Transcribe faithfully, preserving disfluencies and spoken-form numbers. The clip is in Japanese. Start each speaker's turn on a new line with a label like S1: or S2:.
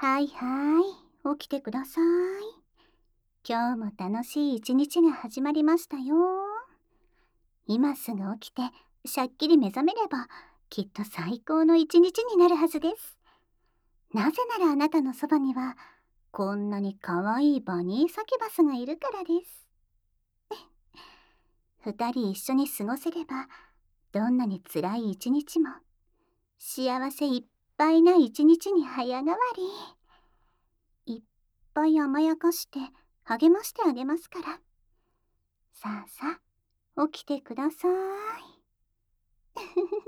S1: はいはい、起きてください。今日も楽しい一日が始まりましたよ。今すぐ起きて、しゃっきり目覚めれば、きっと最高の一日になるはずです。なぜならあなたのそばには、こんなに可愛いバニーサキバスがいるからです。二人一緒に過ごせれば、どんなに辛い一日も、幸せいっぱいな一日に早変わり。いっぱい甘やかして励ましてあげますから。さあさあ、起きてください。